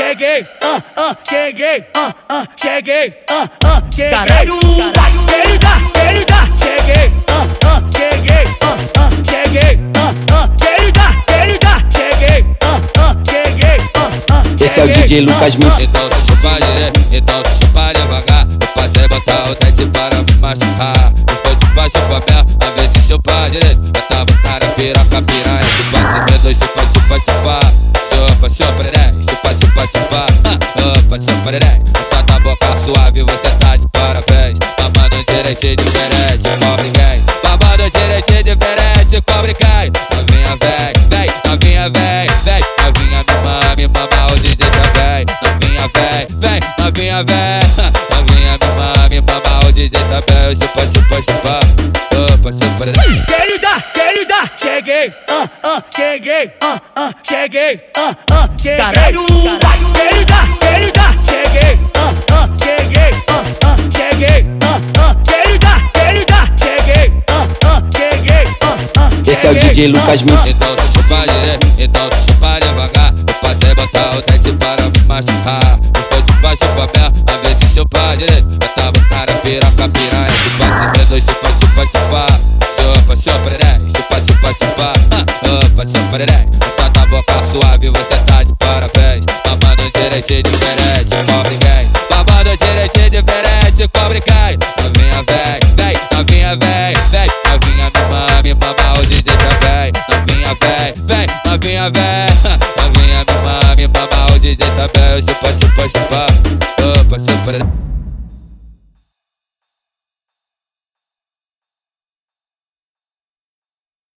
cheguei, cheguei, cheguei, cheguei. Caralho, ele dá, cheguei, cheguei, cheguei, ele dá, cheguei, cheguei. Esse é o DJ Lucas Mix. Então tu chupa direito, então tu chupa devagar. Eu passei botar o dente para me machucar. Depois tu vai chupar minha, a vez de chupar direito. Eu tava cara piroca, piranha. Tu passa medo, chupa, chupa, chupa. Chupa, chupa, neném, chupa, chupa, chupa. Chupa, chupa, neném. Só da boca suave, você tá de parabéns. Mamando direitinho diferente, cobre quem? Mamando direitinho diferente, cobre quem? Novinha vem, vem, novinha vem, vem. Novinha me mama, o DJ também. Novinha vem, vem, novinha vem. Novinha me mama, o DJ também. Chupa, chupa, chupa. Chupa, chupa, neném. Ele dá, cheguei, cheguei, cheguei, cheguei. Caralho, ele dá, cheguei, cheguei, cheguei. Ele dá, cheguei, cheguei. Esse é o DJ Lucas Mix. Então tu chupa direito, então tu chupa devagar. Eu passei botar o dente para me machucar. Depois tu vai chupar minha, a vez de chupar direito. Eu tava cara piroca, piranha. Tu passa medo, chupa, chupa, chupa. Chupa, chupa, neném, chupa, chupa, chupa. Chupa, chupa, neném. Só da boca suave, você tá de parabéns. Mamando direitinho diferente, cobre quem? Mamando direitinho diferente, cobre quem? Novinha vem, vem, novinha vem, vem. Novinha me mama, o DJ também. Novinha vem, vem, novinha vem. Novinha me mama, o DJ também. Chupa, chupa, chupa. Chupa, chupa, neném.